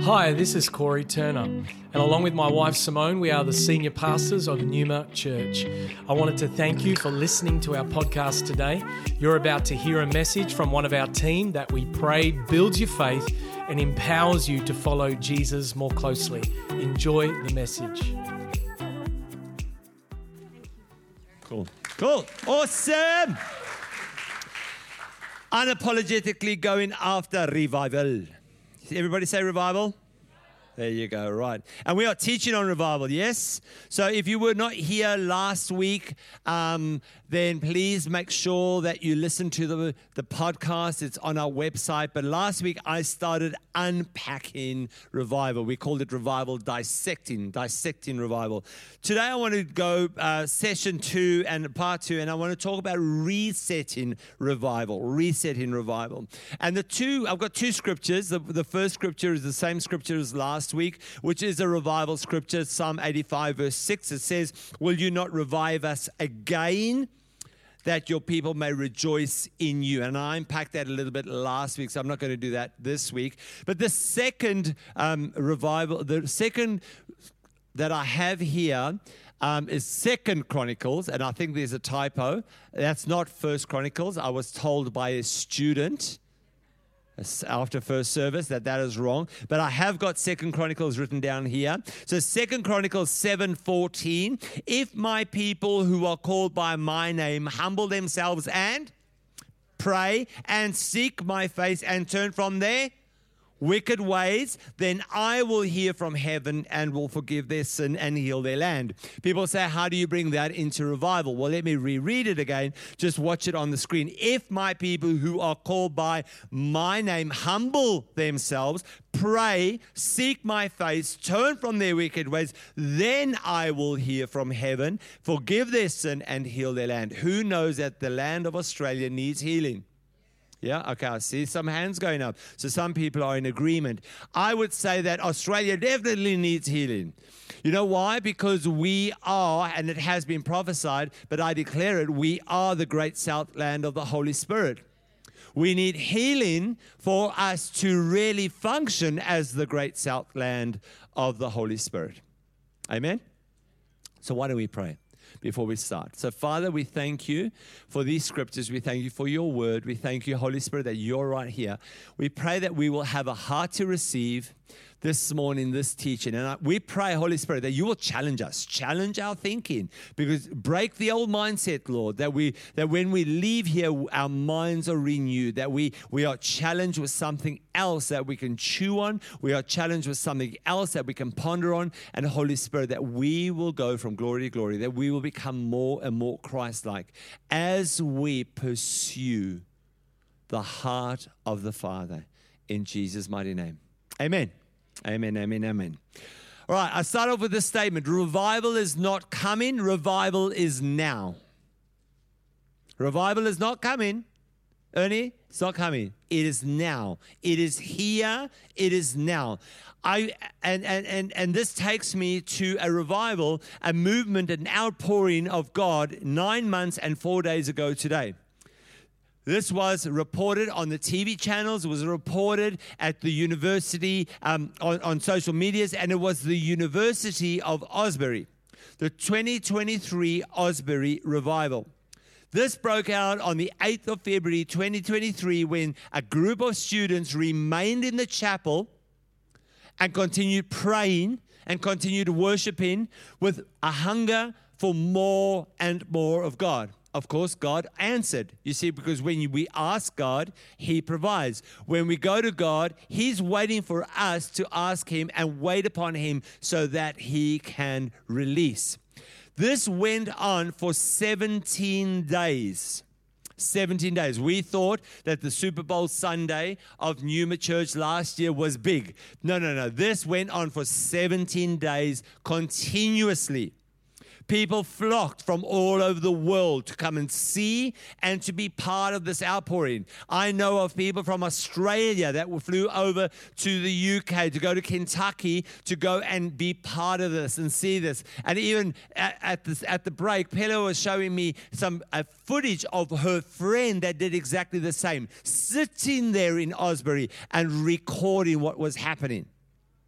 Hi, this is Corey Turner, and along with my wife Simone, we are the senior pastors of Numa Church. I wanted to thank you for listening to our podcast today. You're about to hear a message from one of our team that we pray builds your faith and empowers you to follow Jesus more closely. Enjoy the message. Cool. Awesome. Unapologetically going after revival. Everybody say revival? There you go, right. And we are teaching on revival, yes? So if you were not here last week, then please make sure that you listen to the podcast. It's on our website. But last week, I started unpacking revival. We called it revival, dissecting revival. Today, I want to go session 2 and part 2, and I want to talk about resetting revival. And I've got two scriptures. The first scripture is the same scripture as last week, which is a revival scripture, Psalm 85, verse 6. It says, "Will you not revive us again, that your people may rejoice in you?" And I unpacked that a little bit last week, so I'm not going to do that this week. But the second revival, the second that I have here is Second Chronicles, and I think there's a typo. That's not First Chronicles. I was told by a student after first service that is wrong, but I have got Second Chronicles written down here. So Second Chronicles 7:14, "If my people who are called by my name humble themselves and pray and seek my face and turn from their wicked ways, then I will hear from heaven and will forgive their sin and heal their land." People say, how do you bring that into revival? Well, let me reread it again. Just watch it on the screen. "If my people who are called by my name humble themselves, pray, seek my face, turn from their wicked ways, then I will hear from heaven, forgive their sin and heal their land." Who knows that the land of Australia needs healing? Yeah, okay, I see some hands going up. So some people are in agreement. I would say that Australia definitely needs healing. You know why? Because we are, and it has been prophesied, but I declare it, we are the great south land of the Holy Spirit. We need healing for us to really function as the great south land of the Holy Spirit. Amen? So why don't we pray before we start? So, Father, we thank you for these scriptures. We thank you for your word. We thank you, Holy Spirit, that you're right here. We pray that we will have a heart to receive this morning, this teaching. And we pray, Holy Spirit, that you will challenge us, challenge our thinking, because break the old mindset, Lord, that when we leave here, our minds are renewed, that we are challenged with something else that we can chew on. We are challenged with something else that we can ponder on. And Holy Spirit, that we will go from glory to glory, that we will become more and more Christ-like as we pursue the heart of the Father. In Jesus' mighty name. Amen. Amen, amen, amen. All right, I start off with this statement. Revival is not coming. Revival is now. Revival is not coming. Ernie, it's not coming. It is now. It is here. It is now. And this takes me to a revival, a movement, an outpouring of God 9 months and 4 days ago today. This was reported on the TV channels. It was reported at the university on social medias, and it was the University of Osbury, the 2023 Osbury Revival. This broke out on the 8th of February 2023 when a group of students remained in the chapel and continued praying and continued worshiping with a hunger for more and more of God. Of course, God answered. You see, because when we ask God, He provides. When we go to God, He's waiting for us to ask Him and wait upon Him so that He can release. This went on for 17 days. 17 days. We thought that the Super Bowl Sunday of Numa Church last year was big. No. This went on for 17 days continuously. People flocked from all over the world to come and see and to be part of this outpouring. I know of people from Australia that flew over to the UK, to go to Kentucky, to go and be part of this and see this. And even at the break, Pella was showing me some footage of her friend that did exactly the same, sitting there in Osbury and recording what was happening.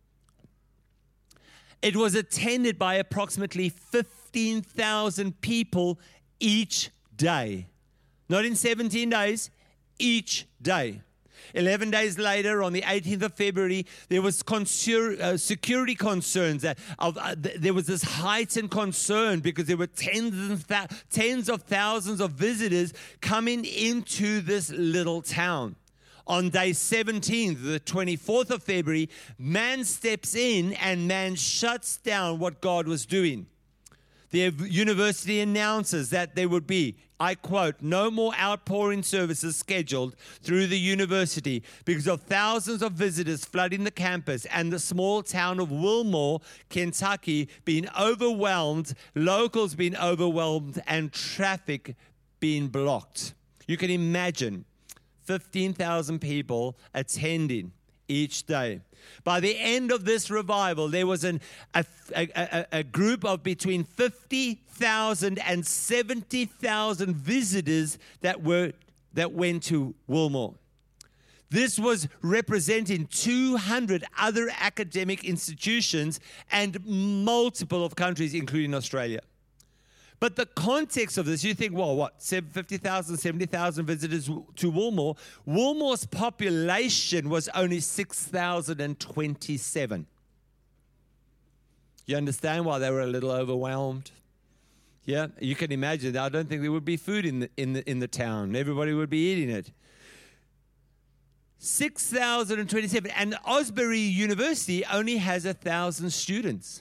It was attended by approximately 15,000 people each day. Not in 17 days, each day. 11 days later, on the 18th of February, there was security concerns. There was this heightened concern because there were tens of thousands of visitors coming into this little town. On day 17, the 24th of February, man steps in and man shuts down what God was doing. The university announces that there would be, I quote, no more outpouring services scheduled through the university because of thousands of visitors flooding the campus and the small town of Wilmore, Kentucky, being overwhelmed, locals being overwhelmed, and traffic being blocked. You can imagine 15,000 people attending each day. By the end of this revival, there was a group of between 50,000 and 70,000 visitors that went to Wilmore. This was representing 200 other academic institutions and multiple of countries, including Australia. But the context of this, you think, well, what, 50,000, 70,000 visitors to Wilmore? Wilmore's population was only 6,027. You understand why they were a little overwhelmed? Yeah, you can imagine. I don't think there would be food in the town. Everybody would be eating it. 6,027. And Osbury University only has 1,000 students.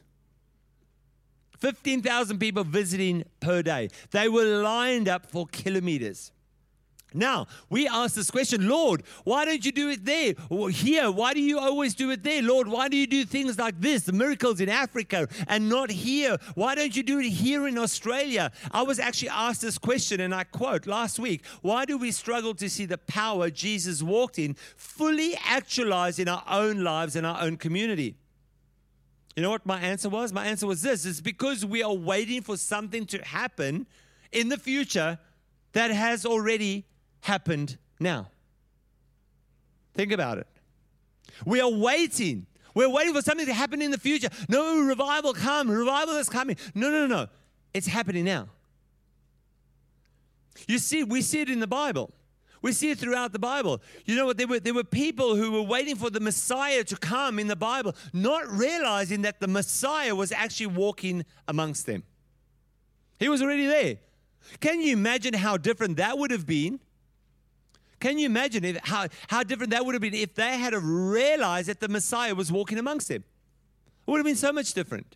15,000 people visiting per day. They were lined up for kilometers. Now, we ask this question, Lord, why don't you do it there? Or here, why do you always do it there? Lord, why do you do things like this, the miracles in Africa, and not here? Why don't you do it here in Australia? I was actually asked this question, and I quote, last week, why do we struggle to see the power Jesus walked in fully actualized in our own lives and our own community? You know what my answer was? My answer was this. It's because we are waiting for something to happen in the future that has already happened now. Think about it. We are waiting. We're waiting for something to happen in the future. No, revival is coming. No. It's happening now. You see, we see it in the Bible. We see it throughout the Bible. You know what? There were people who were waiting for the Messiah to come in the Bible, not realizing that the Messiah was actually walking amongst them. He was already there. Can you imagine how different that would have been? Can you imagine how different that would have been if they had realized that the Messiah was walking amongst them? It would have been so much different.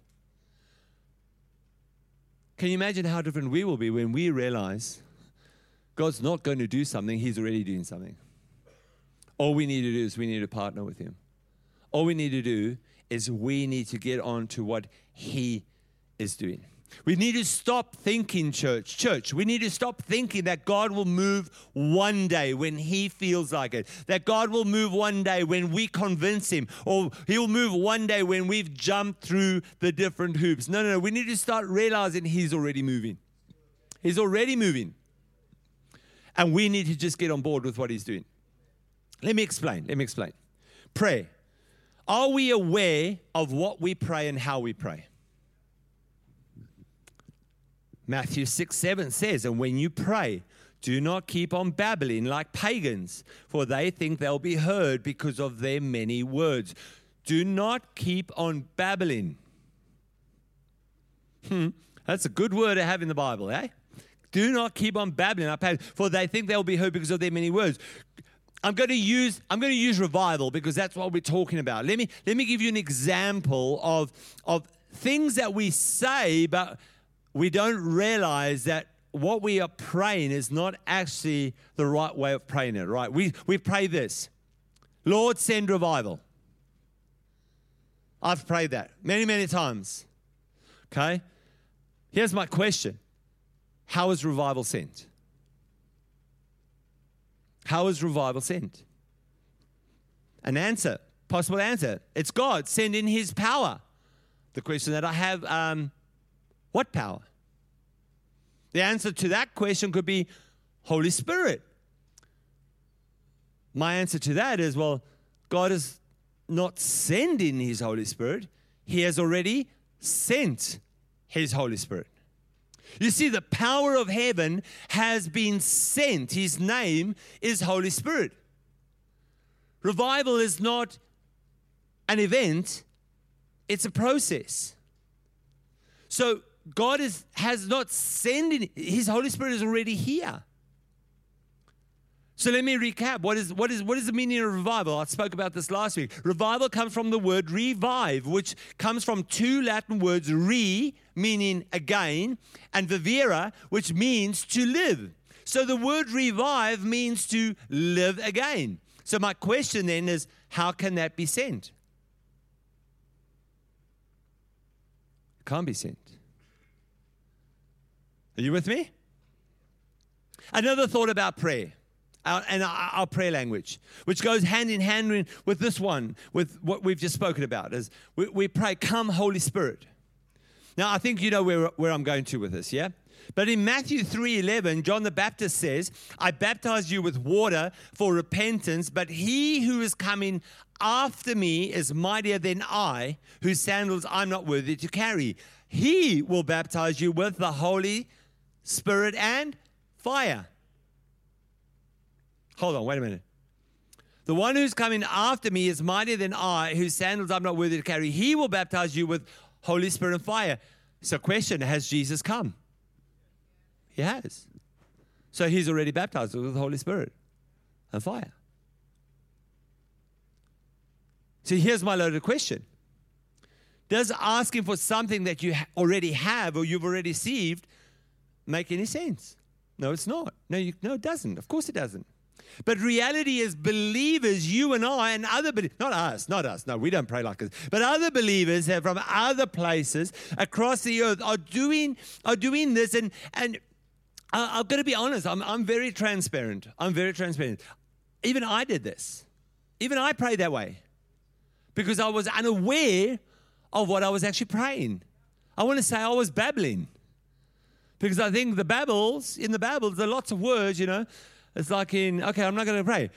Can you imagine how different we will be when we realize God's not going to do something, He's already doing something. All we need to do is we need to partner with Him. All we need to do is we need to get on to what He is doing. We need to stop thinking, church, we need to stop thinking that God will move one day when He feels like it. That God will move one day when we convince Him. Or He'll move one day when we've jumped through the different hoops. No. We need to start realizing He's already moving. He's already moving. And we need to just get on board with what He's doing. Let me explain. Pray. Are we aware of what we pray and how we pray? Matthew 6:7 says, and when you pray, do not keep on babbling like pagans, for they think they'll be heard because of their many words. Do not keep on babbling. That's a good word to have in the Bible, eh? Do not keep on babbling, for they think they'll be heard because of their many words. I'm going to use revival because that's what we're talking about. Let me give you an example of things that we say, but we don't realize that what we are praying is not actually the right way of praying it, right? We pray this, Lord, send revival. I've prayed that many, many times. Okay? Here's my question. How is revival sent? How is revival sent? An answer, possible answer. It's God sending His power. The question that I have, what power? The answer to that question could be Holy Spirit. My answer to that is, well, God is not sending His Holy Spirit. He has already sent His Holy Spirit. You see, the power of heaven has been sent. His name is Holy Spirit. Revival is not an event, it's a process. So God has not sent His Holy Spirit is already here. So let me recap. What is the meaning of revival? I spoke about this last week. Revival comes from the word revive, which comes from two Latin words, re, meaning again, and vivere, which means to live. So the word revive means to live again. So my question then is, how can that be sent? It can't be sent. Are you with me? Another thought about prayer. Our prayer language, which goes hand in hand with this one, with what we've just spoken about, is we pray, come Holy Spirit. Now, I think you know where I'm going to with this, yeah? But in Matthew 3:11, John the Baptist says, I baptize you with water for repentance, but he who is coming after me is mightier than I, whose sandals I'm not worthy to carry. He will baptize you with the Holy Spirit and fire. Hold on, wait a minute. The one who's coming after me is mightier than I, whose sandals I'm not worthy to carry. He will baptize you with Holy Spirit and fire. So question, has Jesus come? He has. So He's already baptized with the Holy Spirit and fire. So here's my loaded question. Does asking for something that you already have or you've already received make any sense? No, it's not. No, it doesn't. Of course it doesn't. But reality is believers, you and I and other believers, not us, no, we don't pray like this, but other believers from other places across the earth are doing this, and I've got to be honest, I'm very transparent. Even I did this. Even I prayed that way because I was unaware of what I was actually praying. I want to say I was babbling because I think in the Babbles, there are lots of words, you know. It's like I'm not going to pray.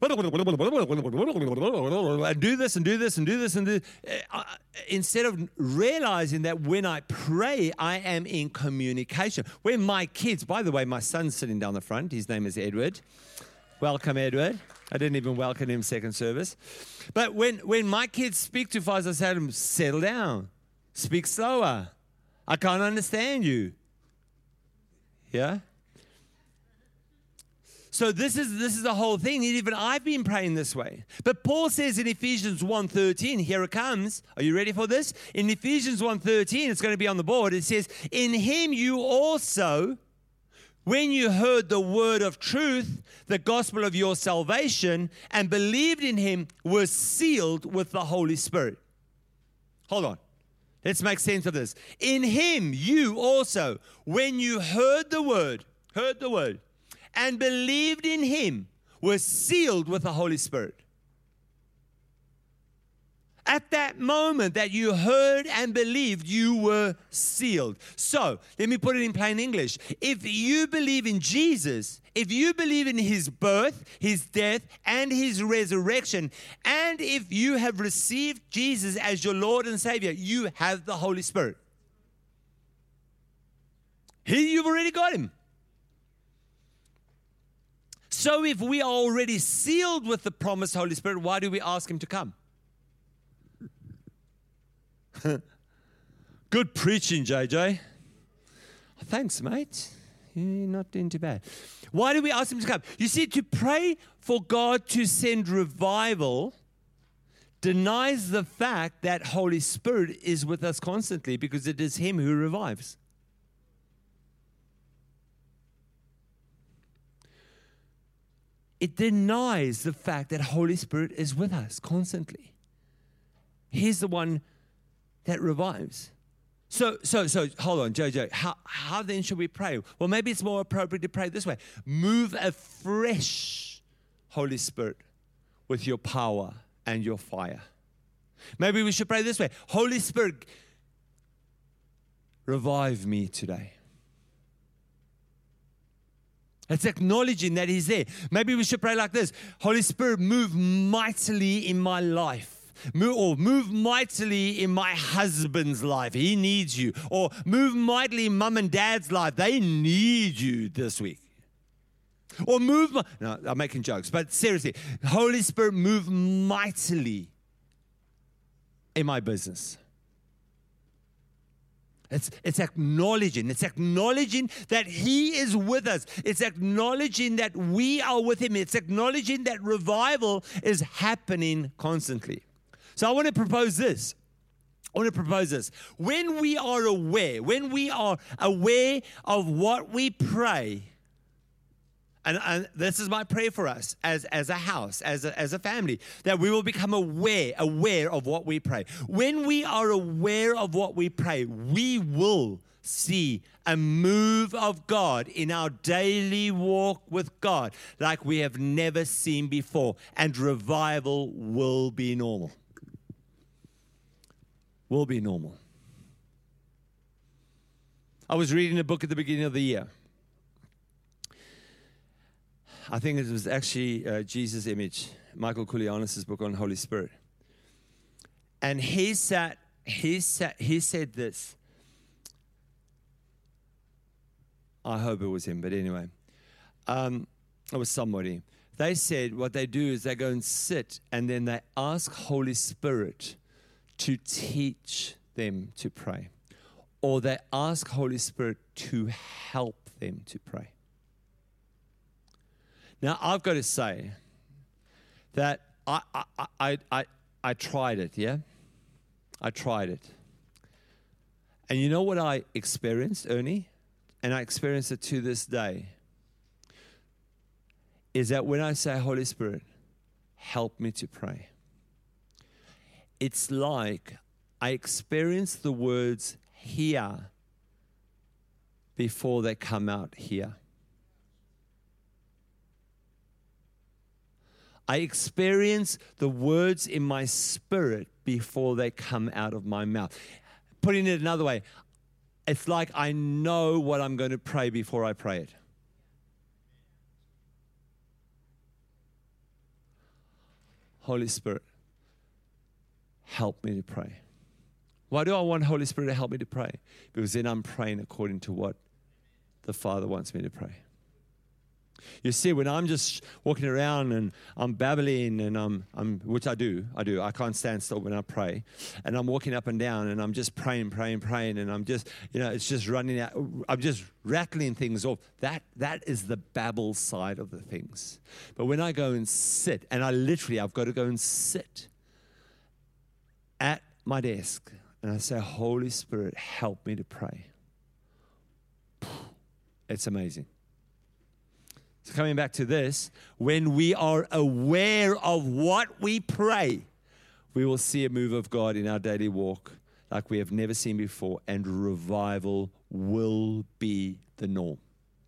And do this and do this and do this and do. Instead of realizing that when I pray, I am in communication. When my kids, by the way, my son's sitting down the front. His name is Edward. Welcome, Edward. I didn't even welcome him second service. But when my kids speak to Father, I say to them, settle down. Speak slower. I can't understand you. Yeah? So this is the whole thing. Even I've been praying this way. But Paul says in Ephesians 1:13, here it comes. Are you ready for this? In Ephesians 1:13, it's going to be on the board. It says, in Him you also, when you heard the word of truth, the gospel of your salvation, and believed in Him, were sealed with the Holy Spirit. Hold on. Let's make sense of this. In Him you also, when you heard the word, and believed in Him, were sealed with the Holy Spirit. At that moment that you heard and believed, you were sealed. So, let me put it in plain English. If you believe in Jesus, if you believe in His birth, His death, and His resurrection, and if you have received Jesus as your Lord and Savior, you have the Holy Spirit. You've already got Him. So if we are already sealed with the promised Holy Spirit, why do we ask Him to come? Good preaching, JJ. Thanks, mate. You're not doing too bad. Why do we ask Him to come? You see, to pray for God to send revival denies the fact that Holy Spirit is with us constantly, because it is Him who revives. It denies the fact that Holy Spirit is with us constantly. He's the one that revives. So hold on, Jojo. How then should we pray? Well, maybe it's more appropriate to pray this way. Move afresh, Holy Spirit, with your power and your fire. Maybe we should pray this way. Holy Spirit, revive me today. It's acknowledging that He's there. Maybe we should pray like this. Holy Spirit, move mightily in my life. Move mightily in my husband's life. He needs you. Or move mightily in mum and dad's life. They need you this week. Or no, I'm making jokes, but seriously, Holy Spirit, move mightily in my business. It's acknowledging that He is with us. It's acknowledging that we are with Him. It's acknowledging that revival is happening constantly. So I want to propose this. When we are aware of what we pray, and this is my prayer for us as a house, as a family, that we will become aware of what we pray. When we are aware of what we pray, we will see a move of God in our daily walk with God like we have never seen before, and revival will be normal. Will be normal. I was reading a book at the beginning of the year. I think it was actually Jesus' Image, Michael Koulianos' book on Holy Spirit. And he said this. I hope it was him, but anyway. It was somebody. They said what they do is they go and sit, and then they ask Holy Spirit to teach them to pray. Or they ask Holy Spirit to help them to pray. Now, I've got to say that I tried it, yeah? I tried it. And you know what I experienced, Ernie? And I experience it to this day. Is that when I say, Holy Spirit, help me to pray, it's like I experience the words here before they come out here. I experience the words in my spirit before they come out of my mouth. Putting it another way, it's like I know what I'm going to pray before I pray it. Holy Spirit, help me to pray. Why do I want Holy Spirit to help me to pray? Because then I'm praying according to what the Father wants me to pray. You see, when I'm just walking around and I'm babbling and which I do. I can't stand still when I pray. And I'm walking up and down and I'm just praying. And I'm just, it's just running out. I'm just rattling things off. That is the babble side of the things. But when I go and sit, and I've got to go and sit at my desk and I say, Holy Spirit, help me to pray. It's amazing. So coming back to this, when we are aware of what we pray, we will see a move of God in our daily walk like we have never seen before, and revival will be the norm.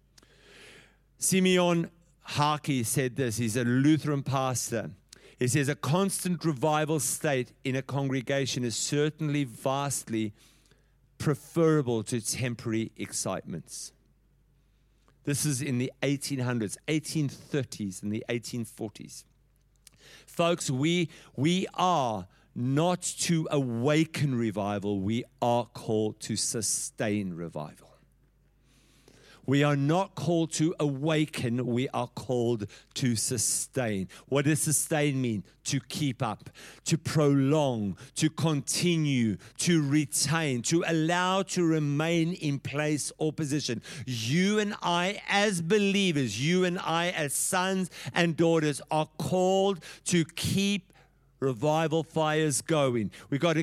Simeon Harkey said this. He's a Lutheran pastor. He says, a constant revival state in a congregation is certainly vastly preferable to temporary excitements. This is in the 1800s, 1830s, and the 1840s. Folks, we are not to awaken revival. We are called to sustain revival. We are not called to awaken. We are called to sustain. What does sustain mean? To keep up, to prolong, to continue, to retain, to allow to remain in place or position. You and I as believers, you and I as sons and daughters are called to keep revival fires going. We've got to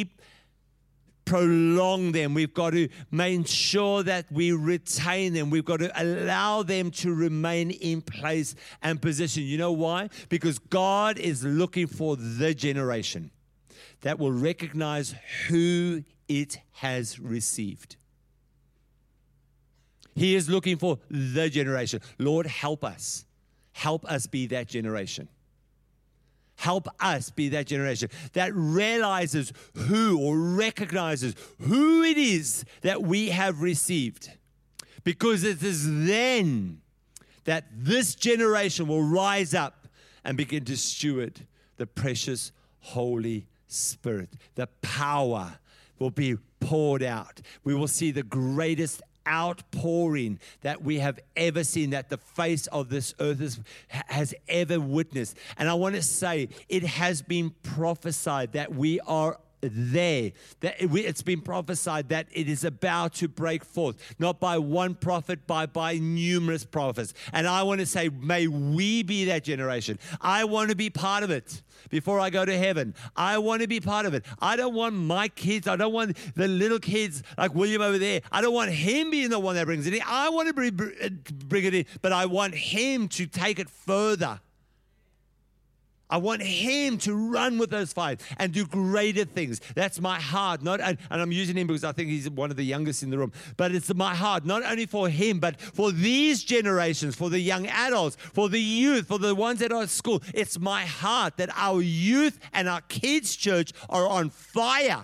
prolong them. We've got to make sure that we retain them. We've got to allow them to remain in place and position. You know why? Because God is looking for the generation that will recognize who it has received. He is looking for the generation. Lord, help us. Help us be that generation. Help us be that generation that realizes who or recognizes who it is that we have received. Because it is then that this generation will rise up and begin to steward the precious Holy Spirit. The power will be poured out. We will see the greatest outpouring that we have ever seen, that the face of this earth has ever witnessed. And I want to say, it has been prophesied that we are there, that it's been prophesied that it is about to break forth, not by one prophet, by numerous prophets. And I want to say, may we be that generation. I want to be part of it before I go to heaven. I want to be part of it. I don't want my kids, I don't want the little kids like William over there, I don't want him being the one that brings it in. I want to bring it in, but I want him to take it further. I want him to run with those fires and do greater things. That's my heart. And I'm using him because I think he's one of the youngest in the room. But it's my heart, not only for him, but for these generations, for the young adults, for the youth, for the ones that are at school. It's my heart that our youth and our kids' church are on fire.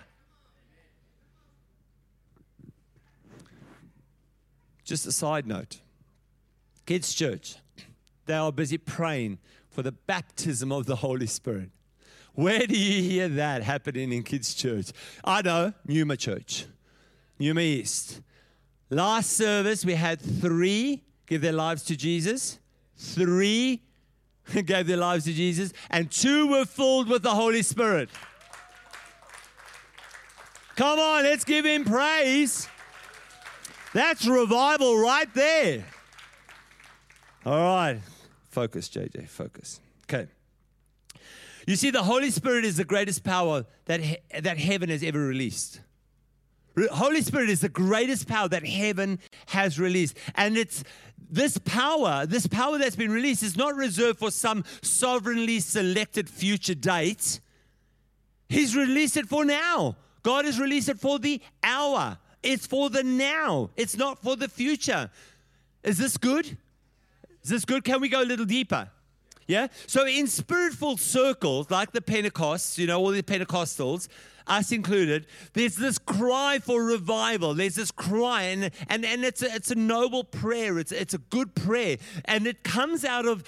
Just a side note. Kids' church, they are busy praying for the baptism of the Holy Spirit. Where do you hear that happening in kids' church? I know, Numa Church, Numa East. Last service, we had 3 give their lives to Jesus. 3 gave their lives to Jesus. And 2 were filled with the Holy Spirit. Come on, let's give him praise. That's revival right there. All right. Focus, JJ, focus. Okay. You see, the Holy Spirit is the greatest power that heaven has ever released. Holy Spirit is the greatest power that heaven has released. And it's this power that's been released is not reserved for some sovereignly selected future date. He's released it for now. God has released it for the hour. It's for the now. It's not for the future. Is this good? Is this good? Can we go a little deeper? Yeah? So in spirit-filled circles, like the Pentecosts, all the Pentecostals, us included, there's this cry for revival. There's this cry, and it's a noble prayer. It's a good prayer, and it comes out of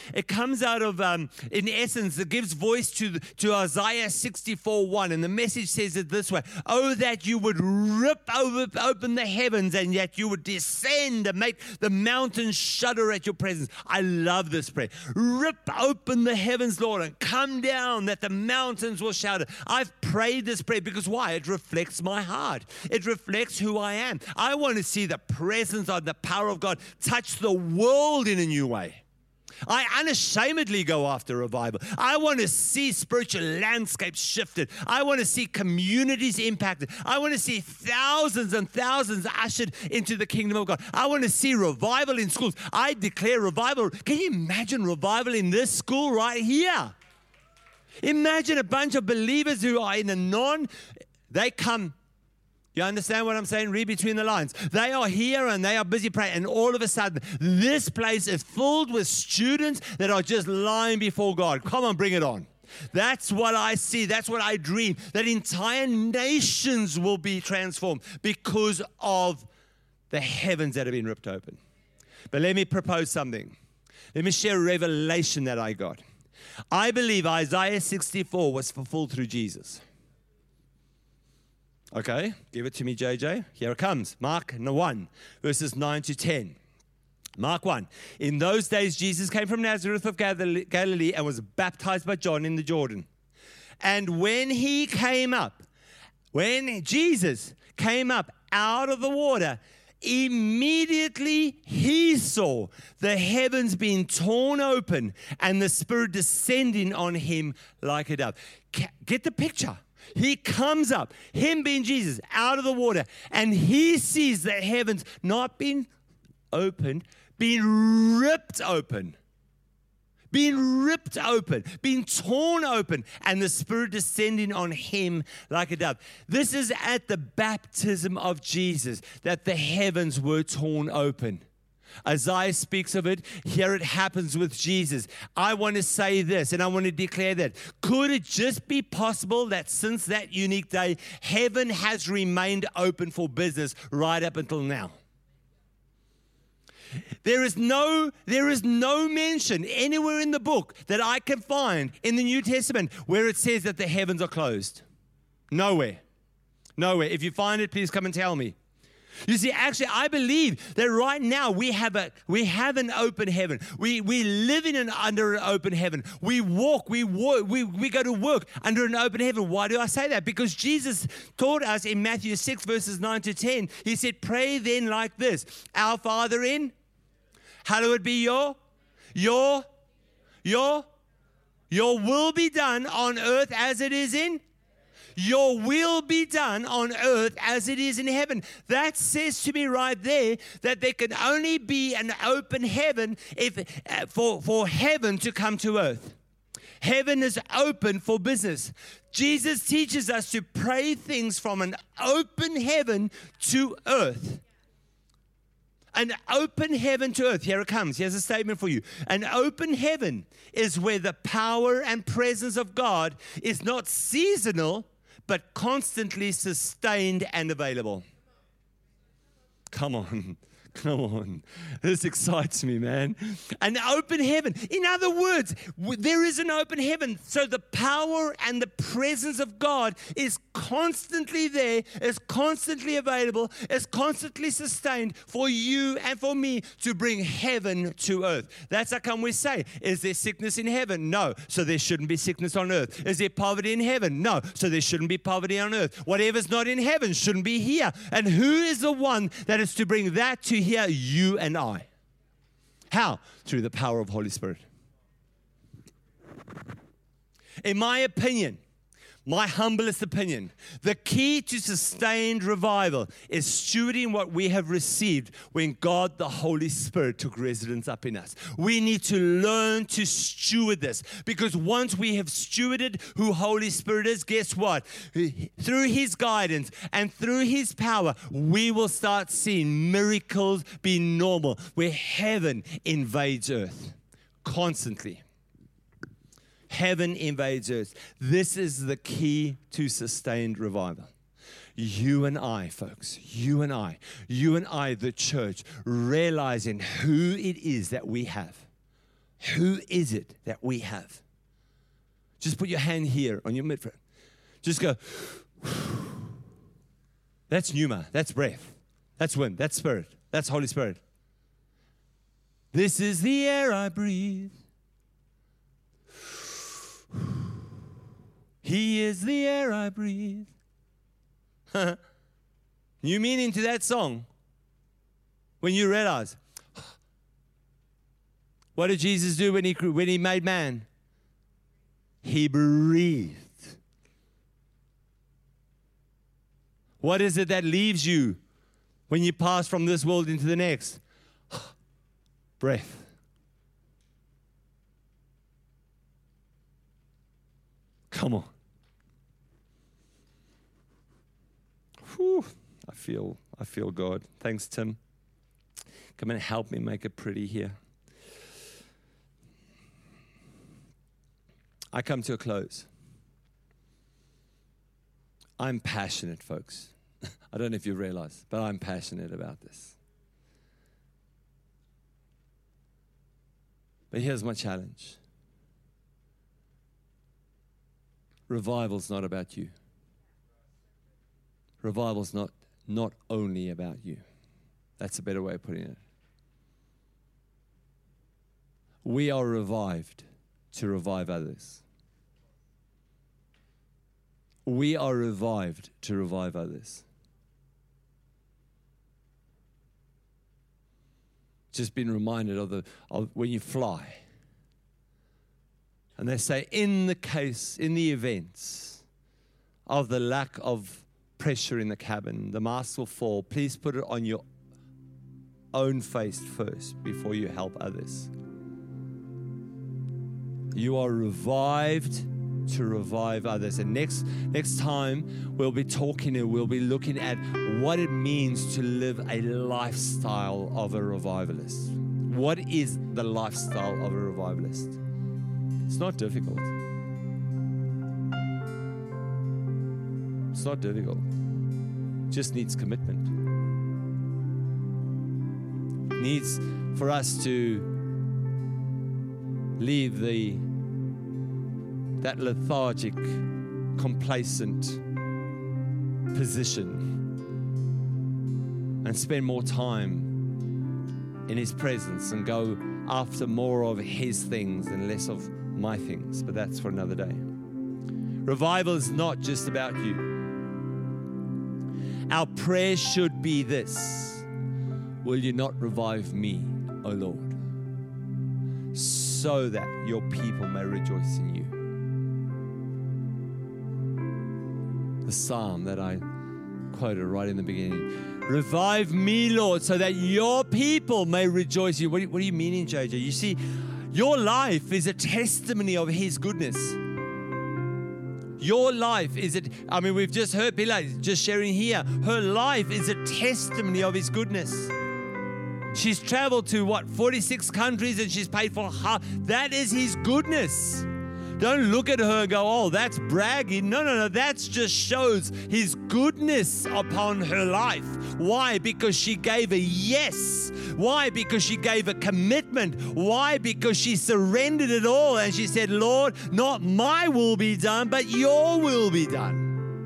in essence, it gives voice to Isaiah 64:1, and the message says it this way: "Oh, that you would rip open the heavens, and yet you would descend and make the mountains shudder at your presence." I love this prayer. Rip open the heavens, Lord, and come down that the mountains will shudder. I've prayed this prayer because why? It reflects my heart. It reflects who I am. I want to see the presence of the power of God touch the world in a new way. I unashamedly go after revival. I want to see spiritual landscapes shifted. I want to see communities impacted. I want to see thousands and thousands ushered into the kingdom of God. I want to see revival in schools. I declare revival. Can you imagine revival in this school right here? Imagine a bunch of believers who are in they come. You understand what I'm saying? Read between the lines. They are here and they are busy praying. And all of a sudden, this place is filled with students that are just lying before God. Come on, bring it on. That's what I see. That's what I dream. That entire nations will be transformed because of the heavens that have been ripped open. But let me propose something. Let me share a revelation that I got. I believe Isaiah 64 was fulfilled through Jesus. Okay, give it to me, JJ. Here it comes. Mark 1, verses 9 to 10. Mark 1. In those days, Jesus came from Nazareth of Galilee and was baptized by John in the Jordan. And when Jesus came up out of the water, immediately he saw the heavens being torn open and the Spirit descending on him like a dove. Get the picture. He comes up, him being Jesus, out of the water, and he sees the heavens not being opened, being ripped open. Being ripped open, being torn open, and the Spirit descending on him like a dove. This is at the baptism of Jesus that the heavens were torn open. Isaiah speaks of it. Here it happens with Jesus. I want to say this, and I want to declare that. Could it just be possible that since that unique day, heaven has remained open for business right up until now? There is no mention anywhere in the book that I can find in the New Testament where it says that the heavens are closed. Nowhere. Nowhere. If you find it, please come and tell me. You see, actually, I believe that right now we have an open heaven. We live under an open heaven. We go to work under an open heaven. Why do I say that? Because Jesus taught us in Matthew 6, verses 9 to 10. He said, pray then like this. Our Father in, hallowed be your will be done on earth as it is in. Your will be done on earth as it is in heaven. That says to me right there that there can only be an open heaven for heaven to come to earth. Heaven is open for business. Jesus teaches us to pray things from an open heaven to earth. An open heaven to earth. Here it comes. Here's a statement for you. An open heaven is where the power and presence of God is not seasonal, but constantly sustained and available. Come on. Come on. This excites me, man. An open heaven. In other words, there is an open heaven. So the power and the presence of God is constantly there, is constantly available, is constantly sustained for you and for me to bring heaven to earth. That's how come we say, is there sickness in heaven? No. So there shouldn't be sickness on earth. Is there poverty in heaven? No. So there shouldn't be poverty on earth. Whatever's not in heaven shouldn't be here. And who is the one that is to bring that to here? You and I. How? Through the power of Holy Spirit. In my opinion, my humblest opinion, the key to sustained revival is stewarding what we have received when God, the Holy Spirit, took residence up in us. We need to learn to steward this, because once we have stewarded who Holy Spirit is, guess what? Through His guidance and through His power, we will start seeing miracles be normal, where heaven invades earth constantly. Heaven invades earth. This is the key to sustained revival. You and I, folks, you and I, the church, realizing who it is that we have. Who is it that we have? Just put your hand here on your midfoot. Just go. That's pneuma. That's breath. That's wind. That's spirit. That's Holy Spirit. This is the air I breathe. He is the air I breathe. New meaning to that song. When you realize, what did Jesus do when he made man? He breathed. What is it that leaves you when you pass from this world into the next? Breath. Come on. Whew. I feel God. Thanks, Tim. Come and help me make it pretty here. I come to a close. I'm passionate, folks. I don't know if you realize, but I'm passionate about this. But here's my challenge. Revival's not about you. Revival's not only about you. That's a better way of putting it. We are revived to revive others. We are revived to revive others. Just been reminded of when you fly. And they say, in the events of the lack of pressure in the cabin, the mask will fall. Please put it on your own face first before you help others. You are revived to revive others. And next time we'll be talking and we'll be looking at what it means to live a lifestyle of a revivalist. What is the lifestyle of a revivalist? It's not difficult. It's not difficult. It just needs commitment. needs for us to leave that lethargic, complacent position and spend more time in His presence and go after more of His things and less of my things. But that's for another day. Revival is not just about you. Our prayer should be this: will you not revive me, O Lord, so that your people may rejoice in you? The psalm that I quoted right in the beginning. Revive me, Lord, so that your people may rejoice in you. What are you meaning, JJ? You see, your life is a testimony of His goodness. Your life is we've just heard Pilar just sharing here. Her life is a testimony of His goodness. She's traveled to 46 countries and she's paid for half. That is His goodness. Don't look at her and go, oh, that's bragging. No. That just shows His goodness upon her life. Why? Because she gave a yes. Why? Because she gave a commitment. Why? Because she surrendered it all and she said, Lord, not my will be done, but your will be done.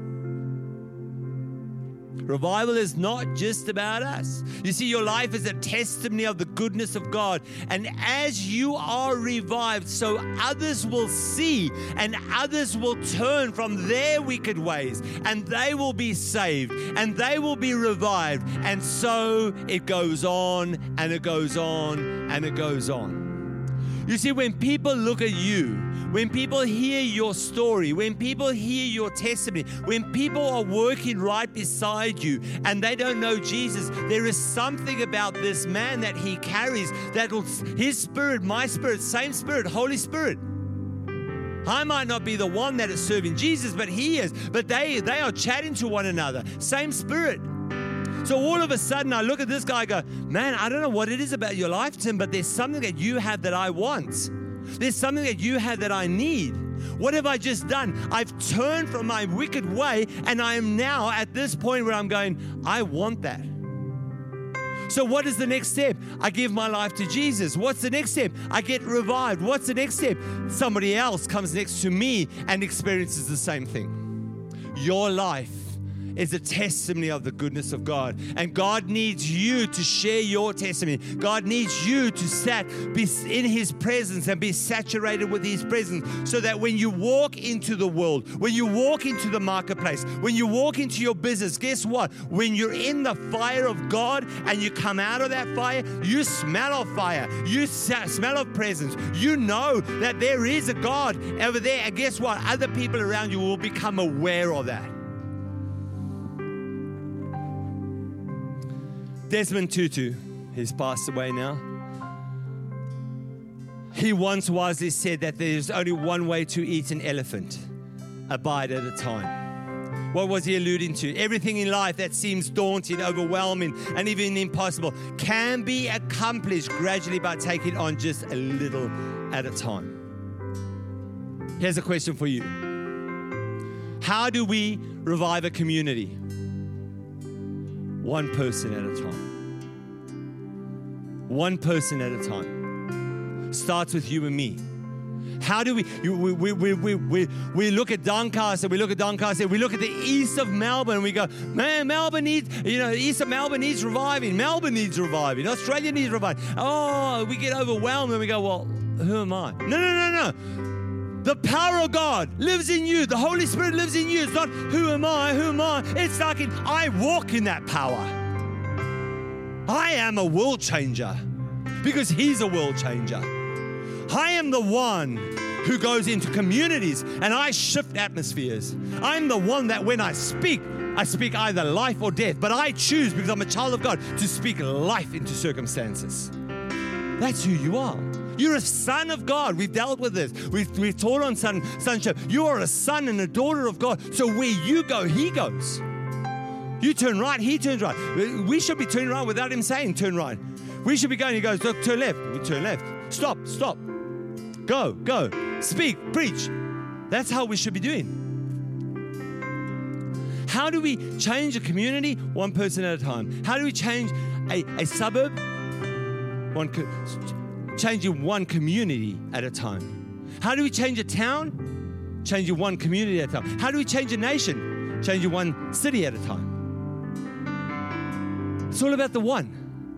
Revival is not just about us. You see, your life is a testimony of the goodness of God. And as you are revived, so others will see and others will turn from their wicked ways and they will be saved and they will be revived. And so it goes on and it goes on and it goes on. You see, when people look at you, when people hear your story, when people hear your testimony, when people are working right beside you and they don't know Jesus, there is something about this man that he carries that will, his spirit, my spirit, same spirit, Holy Spirit. I might not be the one that is serving Jesus, but he is. But they are chatting to one another, same spirit. So all of a sudden, I look at this guy and go, man, I don't know what it is about your life, Tim, but there's something that you have that I want. There's something that you have that I need. What have I just done? I've turned from my wicked way, and I am now at this point where I'm going, I want that. So what is the next step? I give my life to Jesus. What's the next step? I get revived. What's the next step? Somebody else comes next to me and experiences the same thing. Your life is a testimony of the goodness of God. And God needs you to share your testimony. God needs you to be in His presence and be saturated with His presence so that when you walk into the world, when you walk into the marketplace, when you walk into your business, guess what? When you're in the fire of God and you come out of that fire, you smell of fire. You smell of presence. You know that there is a God over there. And guess what? Other people around you will become aware of that. Desmond Tutu, he's passed away now. He once wisely said that there's only one way to eat an elephant, a bite at a time. What was he alluding to? Everything in life that seems daunting, overwhelming, and even impossible can be accomplished gradually by taking on just a little at a time. Here's a question for you. How do we revive a community? One person at a time. One person at a time. Starts with you and me. How do we look at Doncaster, we look at the east of Melbourne, and we go, man, Melbourne needs, east of Melbourne needs reviving. Melbourne needs reviving. Australia needs reviving. Oh, we get overwhelmed and we go, well, who am I? No. The power of God lives in you. The Holy Spirit lives in you. It's not, who am I? It's like, I walk in that power. I am a world changer because He's a world changer. I am the one who goes into communities and I shift atmospheres. I'm the one that when I speak either life or death, but I choose, because I'm a child of God, to speak life into circumstances. That's who you are. You're a son of God. We've dealt with this. We've taught on sonship. You are a son and a daughter of God. So where you go, He goes. You turn right, He turns right. We should be turning right without Him saying turn right. We should be going, He goes, look, turn left. We turn left. Stop. Go. Speak, preach. That's how we should be doing. How do we change a community? One person at a time. How do we change a suburb? Changing one community at a time. How do we change a town? Changing one community at a time. How do we change a nation? Changing one city at a time. It's all about the one.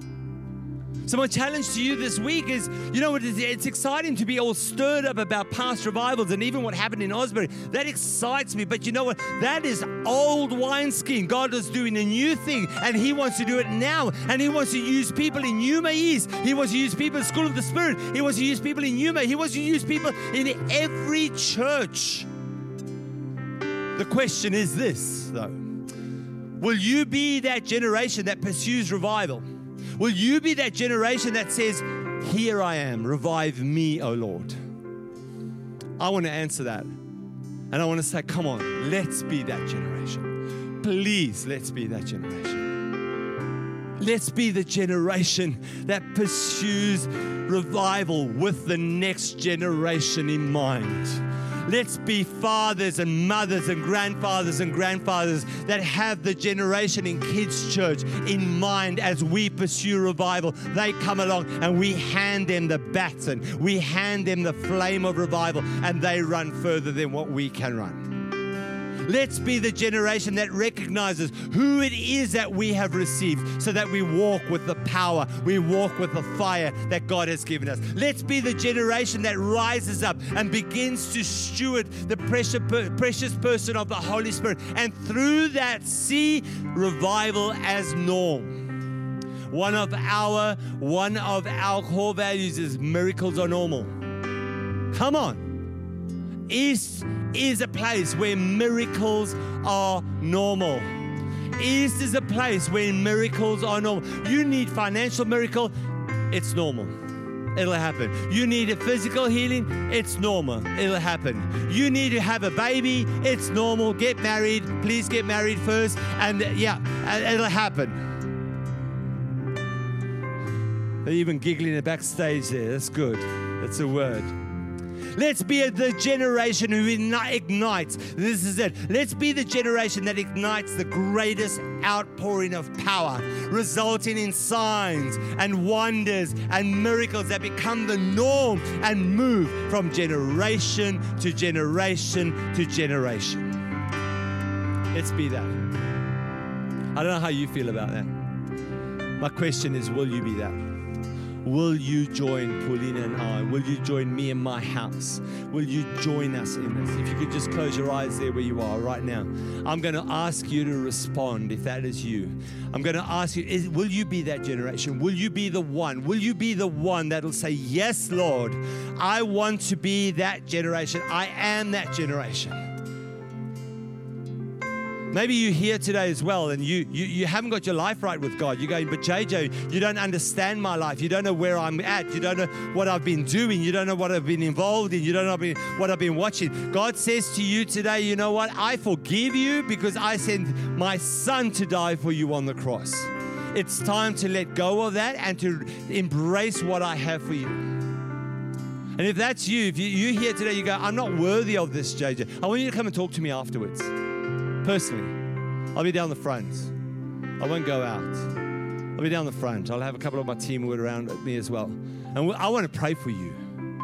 So my challenge to you this week is, it's exciting to be all stirred up about past revivals and even what happened in Osbury. That excites me. But you know what? That is old wineskin. God is doing a new thing, and He wants to do it now. And He wants to use people in Yuma East. He wants to use people in School of the Spirit. He wants to use people in Yuma. He wants to use people in every church. The question is this, though. Will you be that generation that pursues revival? Will you be that generation that says, here I am, revive me, O Lord? I want to answer that. And I want to say, come on, let's be that generation. Please, let's be that generation. Let's be the generation that pursues revival with the next generation in mind. Let's be fathers and mothers and grandfathers that have the generation in kids' church in mind as we pursue revival. They come along and we hand them the baton. We hand them the flame of revival, and they run further than what we can run. Let's be the generation that recognizes who it is that we have received, so that we walk with the power, we walk with the fire that God has given us. Let's be the generation that rises up and begins to steward the precious person of the Holy Spirit, and through that see revival as norm. One of our core values is miracles are normal. Come on. East is a place where miracles are normal. East is a place where miracles are normal. You need financial miracle, it's normal. It'll happen. You need a physical healing, it's normal. It'll happen. You need to have a baby, it's normal. Get married, please get married first, and it'll happen. They're even giggling at backstage there. That's good. That's a word. Let's be the generation who ignites. This is it. Let's be the generation that ignites the greatest outpouring of power, resulting in signs and wonders and miracles that become the norm and move from generation to generation to generation. Let's be that. I don't know how you feel about that. My question is, will you be that? Will you join Paulina and I? Will you join me in my house? Will you join us in this? If you could just close your eyes there where you are right now. I'm going to ask you to respond if that is you. I'm going to ask you, will you be that generation? Will you be the one? Will you be the one that'll say, yes, Lord, I want to be that generation. I am that generation. Maybe you're here today as well, and you haven't got your life right with God. You're going, but JJ, you don't understand my life. You don't know where I'm at. You don't know what I've been doing. You don't know what I've been involved in. You don't know what I've been watching. God says to you today, you know what? I forgive you because I sent my son to die for you on the cross. It's time to let go of that and to embrace what I have for you. And if that's you, if you're here today, you go, I'm not worthy of this, JJ. I want you to come and talk to me afterwards. Personally, I'll be down the front. I won't go out. I'll be down the front. I'll have a couple of my team who are around me as well. And I want to pray for you.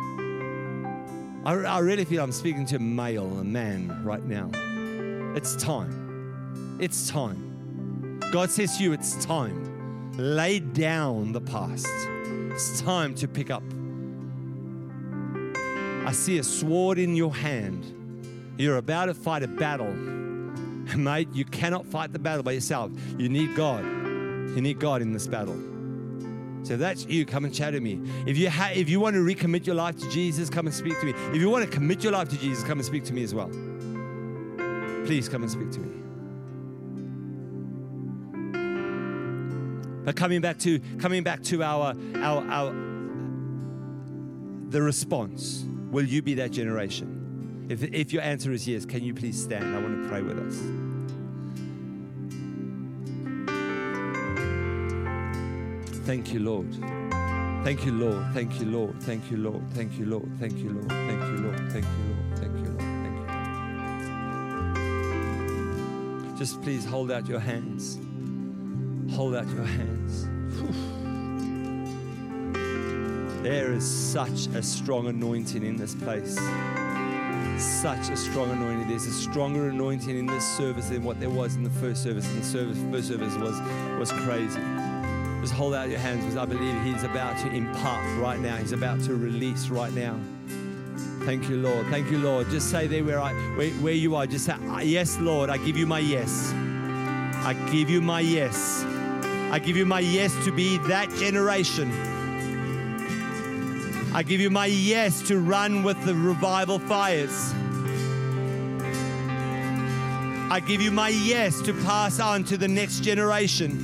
I really feel I'm speaking to a man right now. It's time. It's time. God says to you, it's time. Lay down the past. It's time to pick up. I see a sword in your hand. You're about to fight a battle. Mate, you cannot fight the battle by yourself. You need God. You need God in this battle. So if that's you, come and chat to me. If you want to recommit your life to Jesus, come and speak to me. If you want to commit your life to Jesus, come and speak to me as well. Please come and speak to me. But coming back to the response. Will you be that generation? If your answer is yes, can you please stand? I want to pray with us. Thank you, Lord. Thank you, Lord. Thank you, Lord. Thank you, Lord. Thank you, Lord. Thank you, Lord. Thank you, Lord. Thank you, Lord. Thank you, Lord. Thank you. Just please hold out your hands. Hold out your hands. There is such a strong anointing in this place. Such a strong anointing. There's a stronger anointing in this service than what there was in the first service. And the first service was crazy. Just hold out your hands, because I believe He's about to impart right now. He's about to release right now. Thank you, Lord. Thank you, Lord. Just say there where you are. Just say, yes, Lord, I give you my yes. I give you my yes. I give you my yes to be that generation. I give you my yes to run with the revival fires. I give you my yes to pass on to the next generation.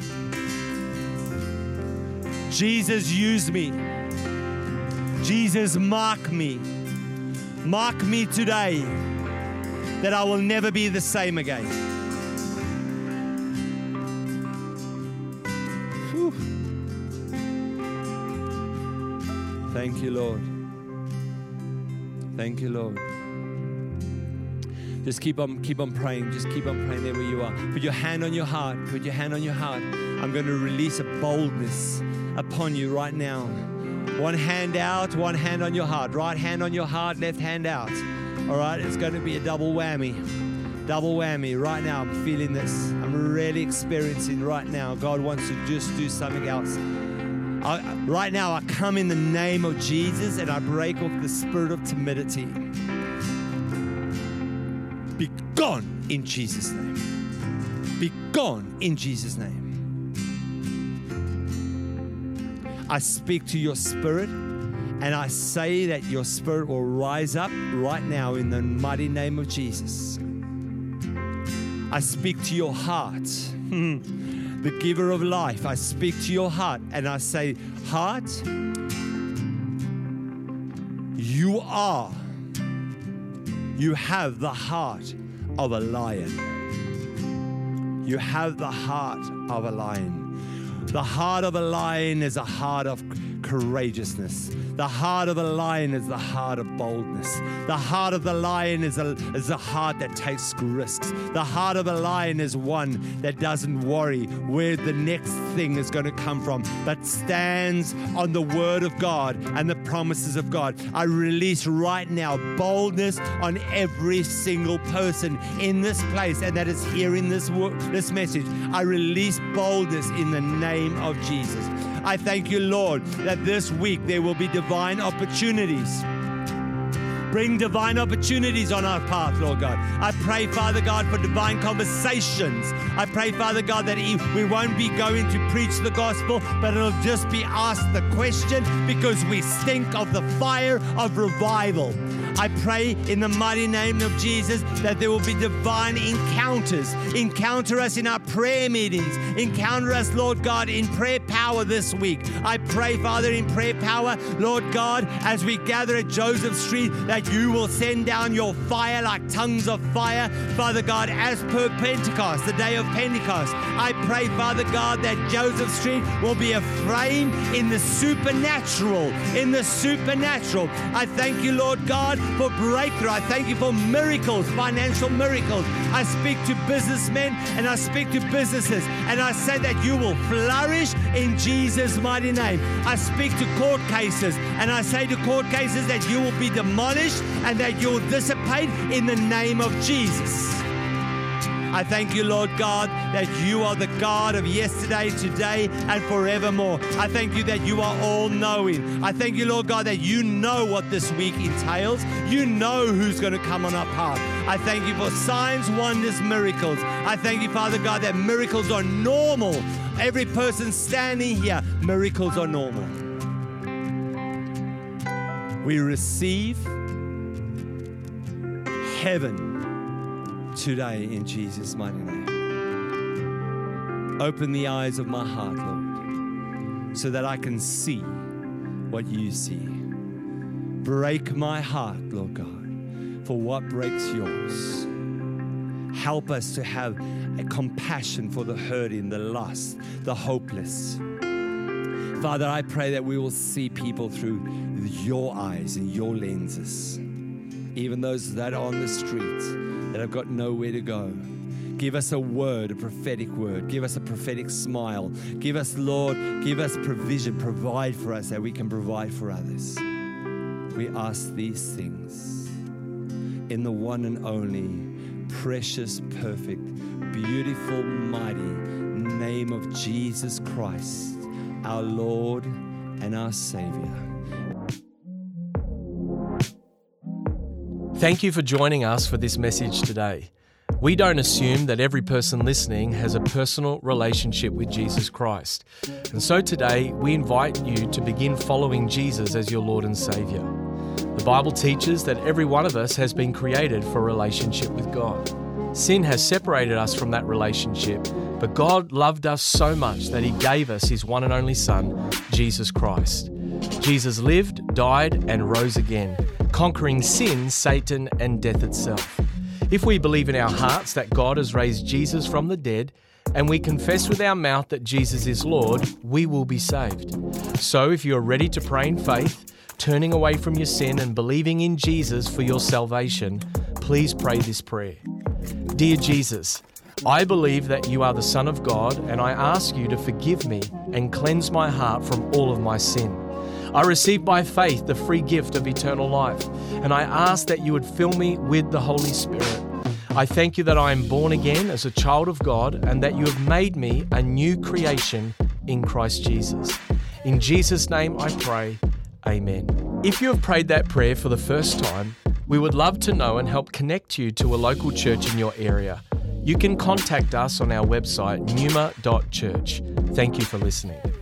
Jesus, use me. Jesus, mark me. Mark me today that I will never be the same again. Whew. Thank you, Lord. Thank you, Lord. Just keep on praying. Just keep on praying there where you are. Put your hand on your heart. Put your hand on your heart. I'm going to release a boldness upon you right now. One hand out, one hand on your heart. Right hand on your heart, left hand out. All right, it's going to be a double whammy. Double whammy. Right now, I'm feeling this. I'm really experiencing right now. God wants to just do something else. Right now, I come in the name of Jesus and I break off the spirit of timidity. Be gone in Jesus' name. Be gone in Jesus' name. I speak to your spirit and I say that your spirit will rise up right now in the mighty name of Jesus. I speak to your heart, the giver of life. I speak to your heart and I say, heart, you have the heart of a lion. You have the heart of a lion. The heart of a lion is a heart of courageousness. The heart of a lion is the heart of boldness. The heart of the lion is a heart that takes risks. The heart of a lion is one that doesn't worry where the next thing is going to come from, but stands on the word of God and the promises of God. I release right now boldness on every single person in this place and that is hearing this message. I release boldness in the name of Jesus. I thank you, Lord, that this week there will be divine opportunities. Bring divine opportunities on our path, Lord God. I pray, Father God, for divine conversations. I pray, Father God, that we won't be going to preach the gospel, but it'll just be asked the question because we stink of the fire of revival. I pray in the mighty name of Jesus that there will be divine encounters. Encounter us in our prayer meetings. Encounter us, Lord God, in prayer power this week. I pray, Father, in prayer power, Lord God, as we gather at Joseph Street, that you will send down your fire like tongues of fire, Father God, as per Pentecost, the day of Pentecost. I pray, Father God, that Joseph Street will be a frame in the supernatural, I thank you, Lord God, for breakthrough. I thank you for miracles, financial miracles. I speak to businessmen and I speak to businesses and I say that you will flourish in Jesus' mighty name. I speak to court cases and I say to court cases that you will be demolished and that you will dissipate in the name of Jesus. I thank you, Lord God, that you are the God of yesterday, today, and forevermore. I thank you that you are all-knowing. I thank you, Lord God, that you know what this week entails. You know who's going to come on our path. I thank you for signs, wonders, miracles. I thank you, Father God, that miracles are normal. Every person standing here, miracles are normal. We receive heaven today in Jesus' mighty name. Open the eyes of my heart, Lord, so that I can see what you see. Break my heart, Lord God, for what breaks yours. Help us to have a compassion for the hurting, the lost, the hopeless. Father, I pray that we will see people through your eyes and your lenses, even those that are on the streets that have got nowhere to go. Give us a word, a prophetic word. Give us a prophetic smile. Give us, Lord, give us provision. Provide for us that we can provide for others. We ask these things in the one and only, precious, perfect, beautiful, mighty name of Jesus Christ, our Lord and our Savior. Thank you for joining us for this message today. We don't assume that every person listening has a personal relationship with Jesus Christ. And so today, we invite you to begin following Jesus as your Lord and Savior. The Bible teaches that every one of us has been created for a relationship with God. Sin has separated us from that relationship, but God loved us so much that He gave us His one and only Son, Jesus Christ. Jesus lived, died, and rose again, conquering sin, Satan, and death itself. If we believe in our hearts that God has raised Jesus from the dead, and we confess with our mouth that Jesus is Lord, we will be saved. So if you are ready to pray in faith, turning away from your sin and believing in Jesus for your salvation, please pray this prayer. Dear Jesus, I believe that you are the Son of God, and I ask you to forgive me and cleanse my heart from all of my sin. I receive by faith the free gift of eternal life, and I ask that you would fill me with the Holy Spirit. I thank you that I am born again as a child of God and that you have made me a new creation in Christ Jesus. In Jesus' name I pray, amen. If you have prayed that prayer for the first time, we would love to know and help connect you to a local church in your area. You can contact us on our website, numa.church. Thank you for listening.